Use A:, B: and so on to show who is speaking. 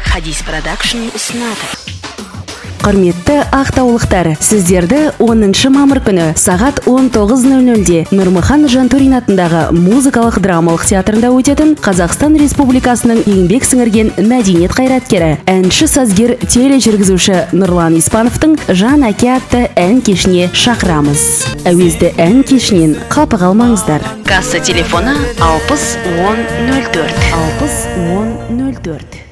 A: Хадис Продакшн ұсынады.
B: Құрметті ақтаулықтар, сіздерді 10 мамыр күні сағат 19:00-де Нұрмұхан Жантурин атындағы музыкалық драмалық театрында өтетін Қазақстан Республикасының еңбек сіңірген мәдениет қайраткері, әнші сазгер тележүргізуші Нұрлан Испановтың Жан әке атты ән кешіне шақырамыз. Әуезді ән кешінен қапы қалмаңыздар.
A: Касса телефоны 60 10 04.
B: 60 10 04.